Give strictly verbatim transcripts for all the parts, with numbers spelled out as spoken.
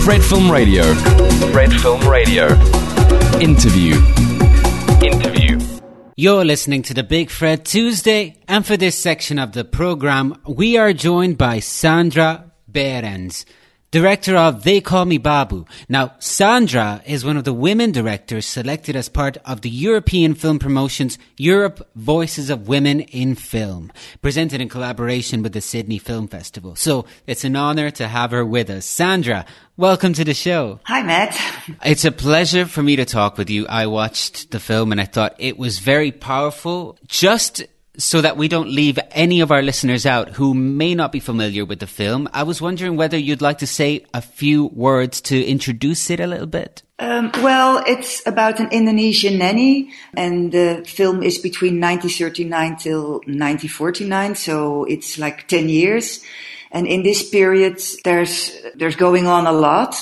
Fred Film Radio. Fred Film Radio. Interview. Interview. You're listening to the Big Fred Tuesday, and for this section of the programme, we are joined by Sandra Behrens, director of They Call Me Babu. Now, Sandra is one of the women directors selected as part of the European Film Promotion's Europe Voices of Women in Film, presented in collaboration with the Sydney Film Festival. So it's an honour to have her with us. Sandra, welcome to the show. Hi, Matt. It's a pleasure for me to talk with you. I watched the film and I thought it was very powerful. Just so that we don't leave any of our listeners out who may not be familiar with the film, I was wondering whether you'd like to say a few words to introduce it a little bit. Um, well, it's about an Indonesian nanny, and the film is between nineteen thirty-nine till nineteen forty-nine, so it's like ten years. And in this period, there's there's going on a lot.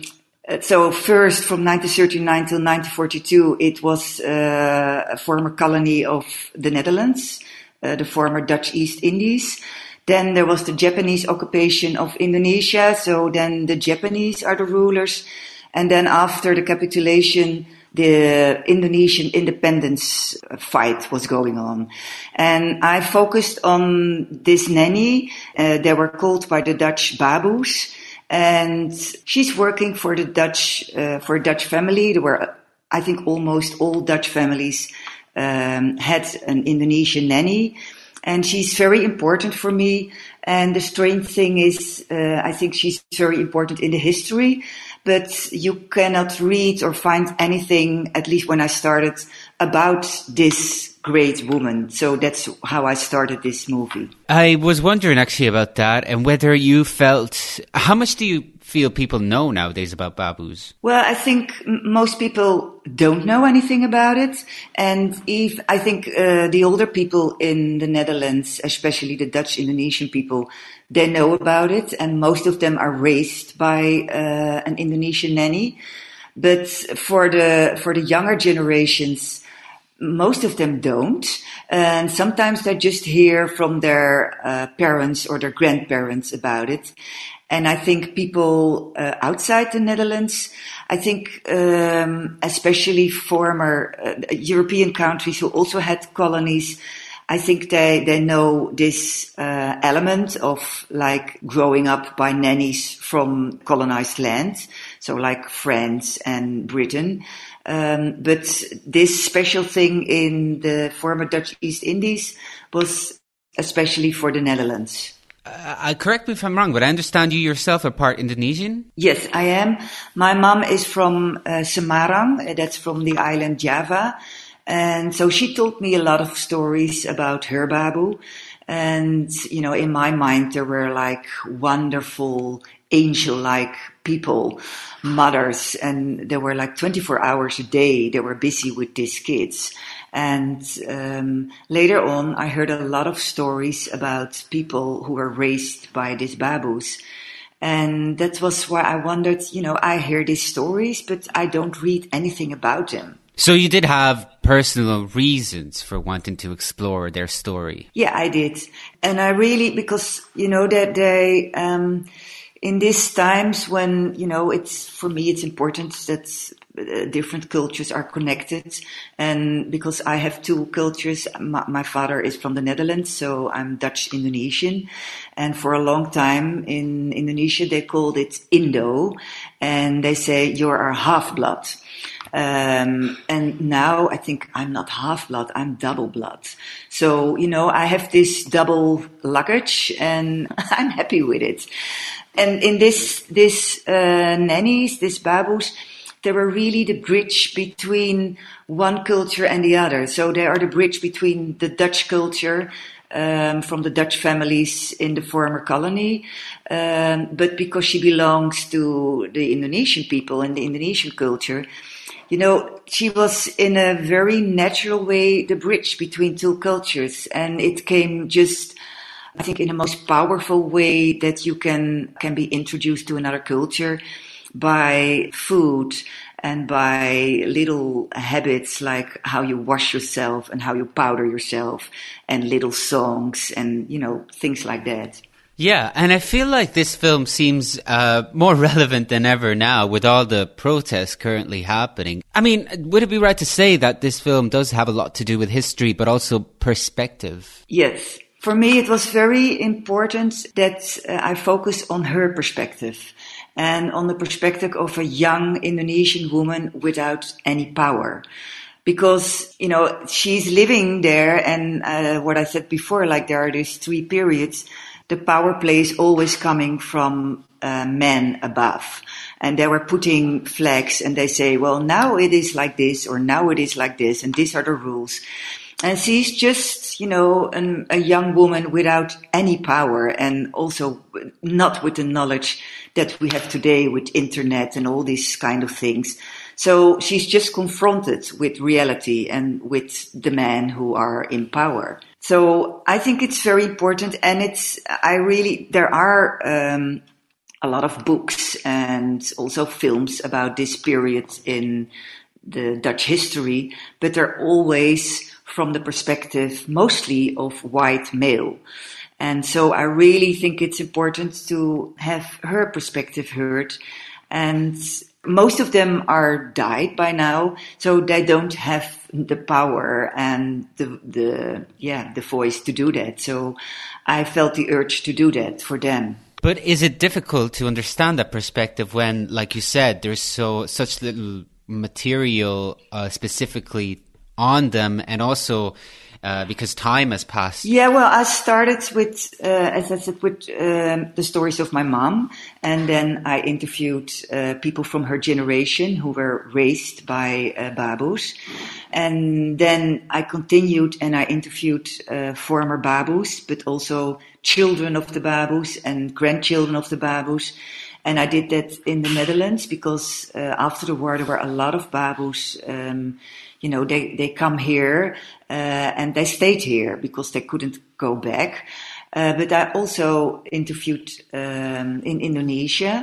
So first, from nineteen thirty-nine till nineteen forty-two, it was uh, a former colony of the Netherlands, uh, the former Dutch East Indies. Then there was the Japanese occupation of Indonesia, so then the Japanese are the rulers. And then after the capitulation, the Indonesian independence fight was going on. And I focused on this nanny. Uh, they were called by the Dutch babus. And she's working for the Dutch, uh, for a Dutch family. There were, I think, almost all Dutch families um, had an Indonesian nanny. And she's very important for me. And the strange thing is, uh, I think she's very important in the history. But you cannot read or find anything, at least when I started, about this great woman. So that's how I started this movie. I was wondering actually about that and whether you felt... How much do you feel people know nowadays about babus? Well, I think m- most people don't know anything about it. And if I think uh, the older people in the Netherlands, especially the Dutch Indonesian people, they know about it. And most of them are raised by uh, an Indonesian nanny. But for the for the younger generations, most of them don't. And sometimes they just hear from their uh, parents or their grandparents about it. And I think people uh, outside the Netherlands, I think um, especially former uh, European countries who also had colonies, I think they, they know this uh, element of like growing up by nannies from colonized land, so like France and Britain. Um, but this special thing in the former Dutch East Indies was especially for the Netherlands. Uh, correct me if I'm wrong, but I understand you yourself are part Indonesian? Yes, I am. My mom is from uh, Semarang, that's from the island Java. And so she told me a lot of stories about her babu. And, you know, in my mind, there were like wonderful, angel-like people, mothers, and they were like twenty-four hours a day. They were busy with these kids. And um, later on, I heard a lot of stories about people who were raised by these babus. And that was why I wondered, you know, I hear these stories, but I don't read anything about them. So you did have personal reasons for wanting to explore their story? Yeah, I did. And I really, because, you know, that they, um, in these times when, you know, it's, for me, it's important that uh, different cultures are connected. And because I have two cultures, my, my father is from the Netherlands, so I'm Dutch Indonesian. And for a long time in Indonesia, they called it Indo. And they say, you're our half-blood. Um, and now I think I'm not half blood, I'm double blood. So, you know, I have this double luggage and I'm happy with it. And in this, this, uh, nannies, these babus, they were really the bridge between one culture and the other. So they are the bridge between the Dutch culture, um, from the Dutch families in the former colony. Um, but because she belongs to the Indonesian people and the Indonesian culture, you know, she was in a very natural way the bridge between two cultures. And it came just, I think, in the most powerful way that you can, can be introduced to another culture by food and by little habits like how you wash yourself and how you powder yourself and little songs and, you know, things like that. Yeah, and I feel like this film seems uh, more relevant than ever now with all the protests currently happening. I mean, would it be right to say that this film does have a lot to do with history, but also perspective? Yes. For me, it was very important that uh, I focus on her perspective and on the perspective of a young Indonesian woman without any power. Because, you know, she's living there, and uh, what I said before, like there are these three periods. The power play is always coming from uh, men above. And they were putting flags and they say, well, now it is like this, or now it is like this, and these are the rules. And she's just, you know, an, a young woman without any power, and also not with the knowledge that we have today with internet and all these kind of things. So she's just confronted with reality and with the men who are in power. So I think it's very important, and it's, I really, there are um, a lot of books and also films about this period in the Dutch history, but they're always from the perspective mostly of white male. And so I really think it's important to have her perspective heard. And most of them are died by now, so they don't have the power and the, the, yeah, the voice to do that. So I felt the urge to do that for them. But is it difficult to understand that perspective when, like you said, there's so, such little material, uh, specifically on them, and also uh, because time has passed? Yeah, well, I started with, uh, as I said, with um, the stories of my mom, and then I interviewed uh, people from her generation who were raised by uh, Babus, and then I continued and I interviewed uh, former Babus, but also children of the Babus and grandchildren of the Babus. And I did that in the Netherlands because uh, after the war there were a lot of Babus. Um, you know, they, they come here uh, and they stayed here because they couldn't go back. Uh, but I also interviewed um, in Indonesia,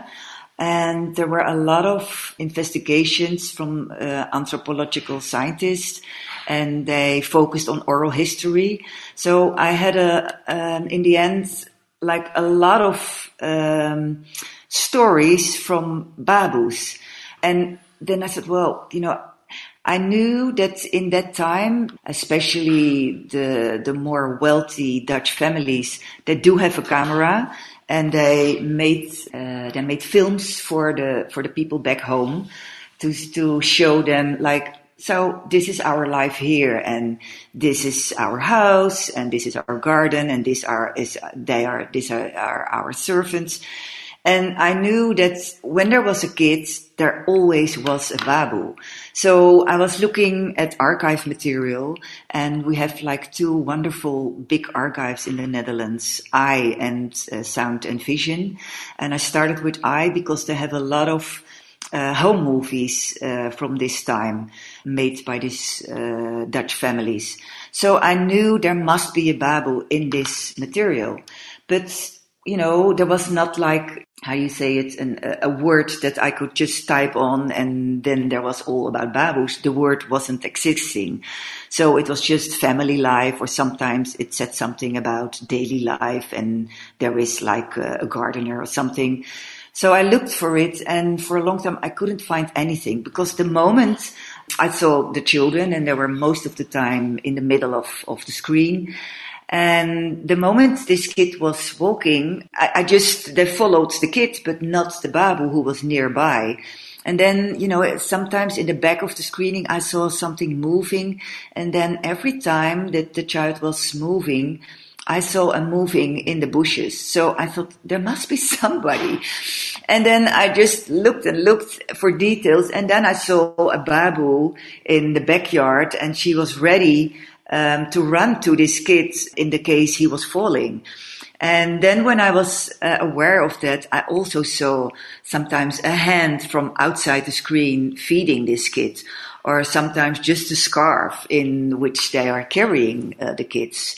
and there were a lot of investigations from uh, anthropological scientists, and they focused on oral history. So I had a um, in the end like a lot of um, stories from Babus. And then I said, well, you know, I knew that in that time, especially the the more wealthy Dutch families, they do have a camera, and they made uh, they made films for the for the people back home to to show them, like, so this is our life here, and this is our house, and this is our garden, and these are is they are these are, are our servants. And I knew that when there was a kid, there always was a Babu. So I was looking at archive material, and we have like two wonderful big archives in the Netherlands, I and uh, Sound and Vision. And I started with I because they have a lot of uh, home movies uh, from this time made by these uh, Dutch families. So I knew there must be a Babu in this material. But, you know, there was not like, how you say it, an, a word that I could just type on and then there was all about Babus. The word wasn't existing. So it was just family life, or sometimes it said something about daily life and there is like a, a gardener or something. So I looked for it, and for a long time I couldn't find anything, because the moment I saw the children, and they were most of the time in the middle of, of the screen, and the moment this kid was walking, I, I just, they followed the kid, but not the Babu who was nearby. And then, you know, sometimes in the back of the screening, I saw something moving. And then every time that the child was moving, I saw a moving in the bushes. So I thought there must be somebody. And then I just looked and looked for details. And then I saw a Babu in the backyard, and she was ready Um, to run to this kid in the case he was falling. And then when I was uh, aware of that, I also saw sometimes a hand from outside the screen feeding this kid, or sometimes just a scarf in which they are carrying uh, the kids.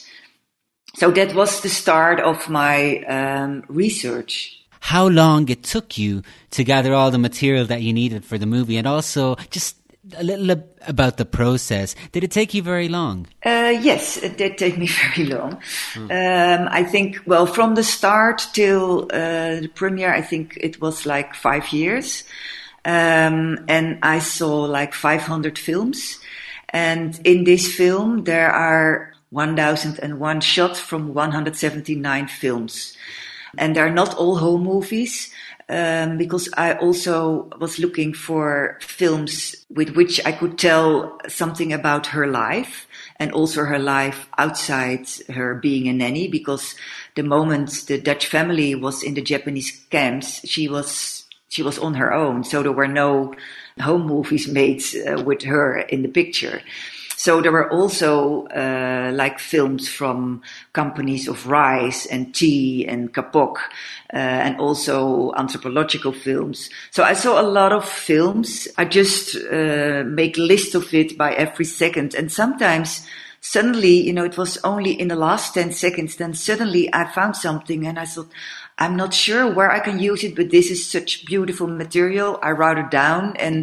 So that was the start of my um, research. How long it took you to gather all the material that you needed for the movie, and also just a little about the process. Did it take you very long? Uh, yes, it did take me very long. Mm. Um, I think, well, from the start till uh, the premiere, I think it was like five years. Um, and I saw like five hundred films. And in this film, there are one thousand one shots from one hundred seventy-nine films. And they're not all home movies. Um, because I also was looking for films with which I could tell something about her life and also her life outside her being a nanny, because the moment the Dutch family was in the Japanese camps, she was she was on her own. So there were no home movies made uh, with her in the picture. So there were also uh, like films from companies of rice and tea and kapok, uh, and also anthropological films. So I saw a lot of films. I just uh, make a list of it by every second. And sometimes suddenly, you know, it was only in the last ten seconds, then suddenly I found something and I thought, I'm not sure where I can use it, but this is such beautiful material. I wrote it down. And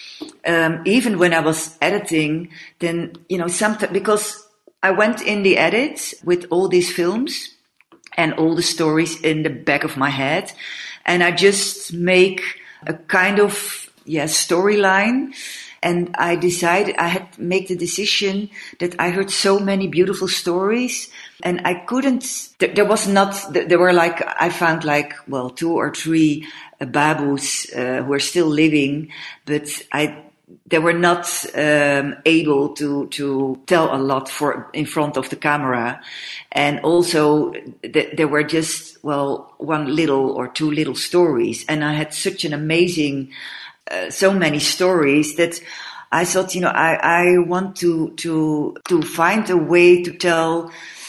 Um, even when I was editing, then, you know, sometimes, because I went in the edit with all these films and all the stories in the back of my head, and I just make a kind of, yeah, storyline. And I decided, I had to make the decision that I heard so many beautiful stories, and I couldn't, there was not, there were like, I found like, well, two or three uh, babus uh, who are still living, but I, they were not um, able to to tell a lot for in front of the camera, and also th- there were just, well, one little or two little stories, and I had such an amazing, uh, so many stories that I thought, you know, I, I want to to to find a way to tell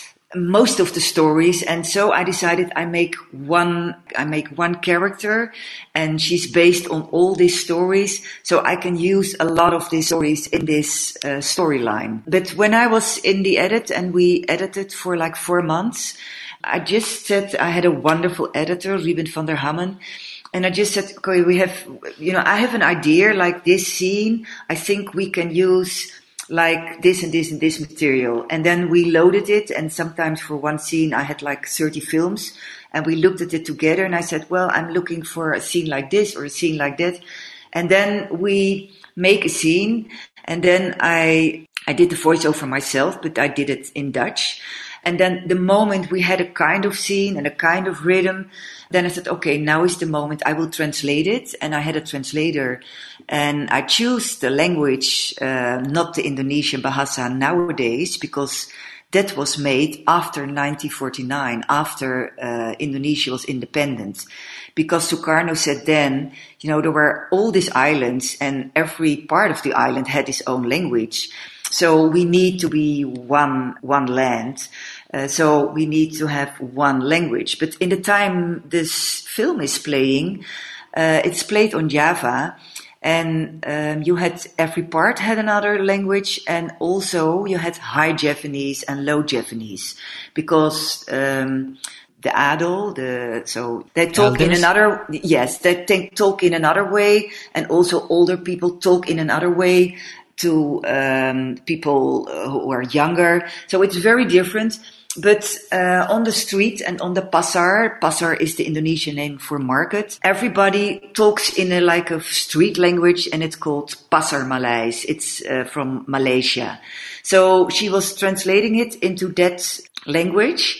most of the stories. And so I decided I make one, I make one character, and she's based on all these stories. So I can use a lot of these stories in this uh, storyline. But when I was in the edit and we edited for like four months, I just said, I had a wonderful editor, Ruben van der Hammen. And I just said, okay, we have, you know, I have an idea like this scene. I think we can use like this and this and this material. And then we loaded it. And sometimes for one scene, I had like thirty films, and we looked at it together. And I said, well, I'm looking for a scene like this or a scene like that. And then we make a scene. And then I, I did the voiceover myself, but I did it in Dutch. And then the moment we had a kind of scene and a kind of rhythm, then I said, okay, now is the moment. I will translate it. And I had a translator, and I choose the language, uh, not the Indonesian Bahasa nowadays, because that was made after nineteen forty-nine, after uh, Indonesia was independent. Because Sukarno said then, you know, there were all these islands, and every part of the island had its own language. So we need to be one, one land. Uh, so we need to have one language. But in the time this film is playing, uh, it's played on Java, and um, you had, every part had another language, and also you had high Javanese and low Javanese, because um, the Adel, the so they talk Elders? in another, yes, they think, talk in another way, and also older people talk in another way to um, people who are younger. So it's very different. But uh, on the street and on the pasar, pasar is the Indonesian name for market, everybody talks in a like a street language, and it's called Pasar Malays. It's uh, from Malaysia. So she was translating it into that language.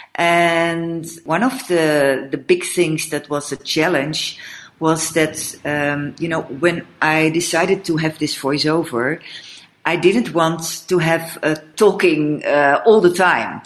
And one of the, the big things that was a challenge was that, um, you know, when I decided to have this voiceover, I didn't want to have uh, talking uh, all the time.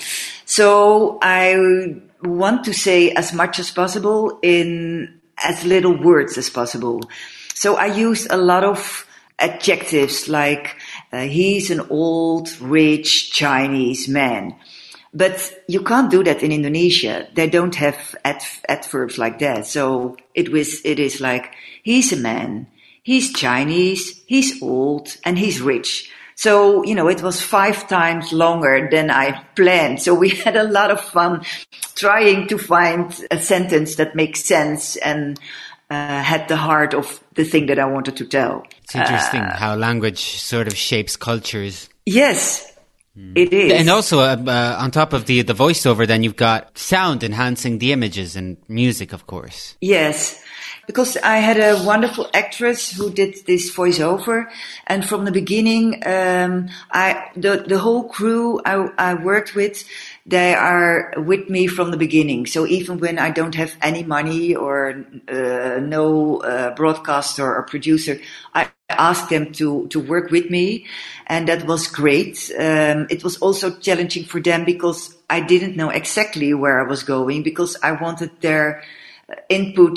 So I want to say as much as possible in as little words as possible. So I used a lot of adjectives like, uh, he's an old, rich Chinese man. But you can't do that in Indonesia. They don't have adv- adverbs like that. So it was, it is like, he's a man. He's Chinese, he's old, and he's rich. So, you know, it was five times longer than I planned. So we had a lot of fun trying to find a sentence that makes sense. And uh, had the heart of the thing that I wanted to tell. It's interesting uh, how language sort of shapes cultures. Yes. It is. And also, uh, uh, on top of the the voiceover, then you've got sound enhancing the images and music, of course. Yes, because I had a wonderful actress who did this voiceover, and from the beginning, um, I the the whole crew I, I worked with, they are with me from the beginning. So even when I don't have any money or uh, no uh, broadcaster or producer, I asked them to, to work with me, and that was great. Um, it was also challenging for them because I didn't know exactly where I was going, because I wanted their input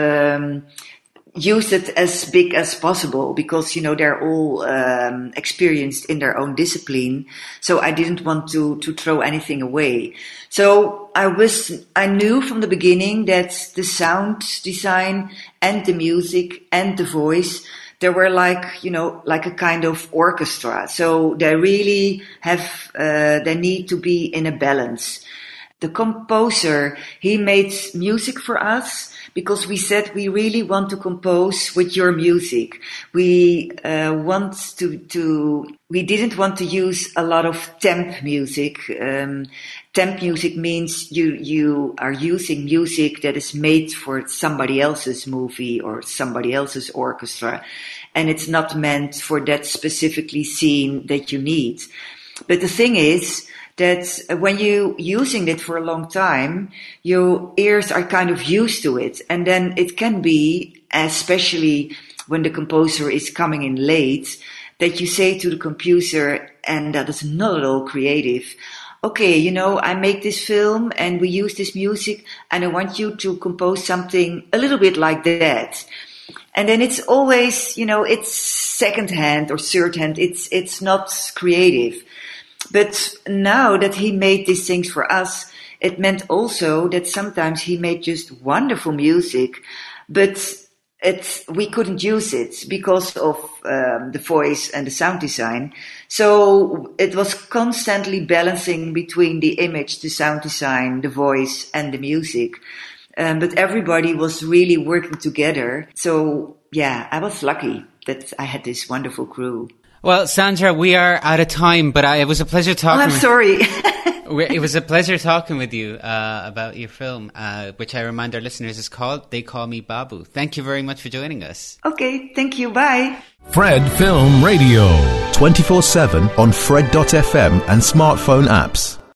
um, used it as big as possible, because, you know, they're all um, experienced in their own discipline. So I didn't want to, to throw anything away. So I was, I knew from the beginning that the sound design and the music and the voice, they were like, you know, like a kind of orchestra. So they really have, uh, they need to be in a balance. The composer, he made music for us because we said we really want to compose with your music. We uh, want to, to, we didn't want to use a lot of temp music. Um, temp music means you, you are using music that is made for somebody else's movie or somebody else's orchestra. And it's not meant for that specifically scene that you need. But the thing is, that when you're using it for a long time, your ears are kind of used to it. And then it can be, especially when the composer is coming in late, that you say to the composer, and that is not at all creative, okay, you know, I make this film and we use this music and I want you to compose something a little bit like that. And then it's always, you know, it's second-hand or third-hand. It's, it's not creative. But now that he made these things for us, it meant also that sometimes he made just wonderful music, but it, we couldn't use it because of um, the voice and the sound design. So it was constantly balancing between the image, the sound design, the voice and the music. Um, but everybody was really working together. So yeah, I was lucky that I had this wonderful crew. Well, Sandra, we are out of time, but I, it was a pleasure talking. Oh, I'm with, sorry. It was a pleasure talking with you uh, about your film, uh, which I remind our listeners is called They Call Me Babu. Thank you very much for joining us. Okay, thank you. Bye. Fred Film Radio. twenty-four seven on Fred dot f m and smartphone apps.